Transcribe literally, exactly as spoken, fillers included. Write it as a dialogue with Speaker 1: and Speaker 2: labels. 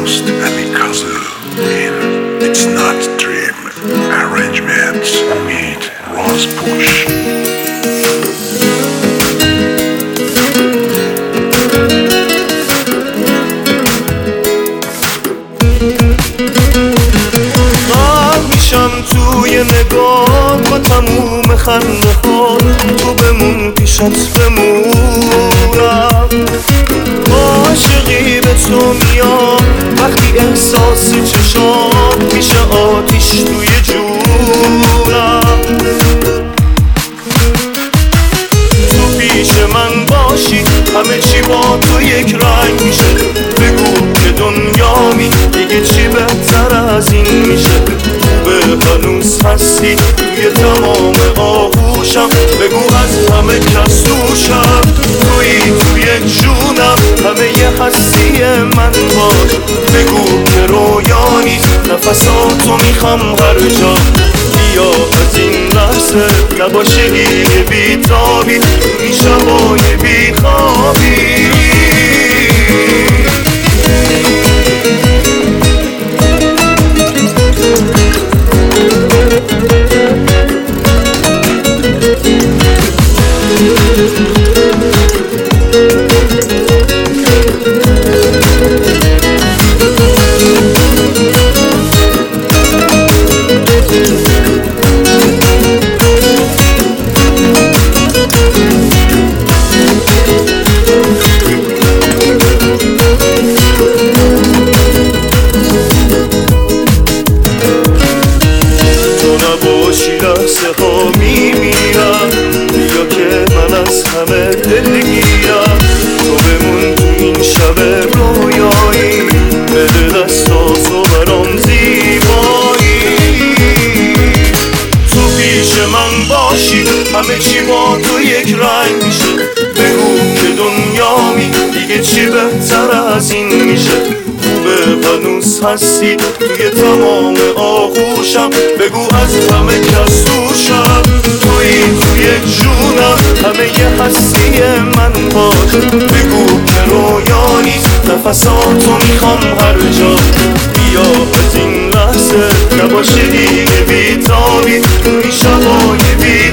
Speaker 1: lost Amikazu in It's Not a Dream. Arrangements meet Ross Push.
Speaker 2: توی نگاه با تموم خنده ها تو بمون پیشت بمونم عاشقی به تو میام وقتی احساسی چشام میشه آتیش توی جونم تو پیش من باشی همه چی با تو یک رنگ میشه بگو که دنیامی دیگه چی بهتر از این میشه به هنوز هستی توی تمام آغوشم بگو از همه کس دوشم توی توی جونم همه یه هستی من باش بگو که رویا نیست نفساتو میخوام هر جا بیا از این لحظه نباشه دیگه بیتابی توی شبای بیخوابی لحظه ها میمیرم بیا که من از همه دلگیرم تو بمون تو این شب رویایی بده دستاتو برام زیبایی تو پیش من باشی همه چی با تو یک رنگ میشه بگو که دنیامی دیگه چی بهتر از این میشه خوبه هنوز هستی توی تمام آغوشم بگو از همه کس دوشم توی توی جونم همه یه هستی من باش بگو که رویا نیست نفساتو میخوام هر جا بیا از این لحظه نباشه دیگه بیتابی توی شبای بی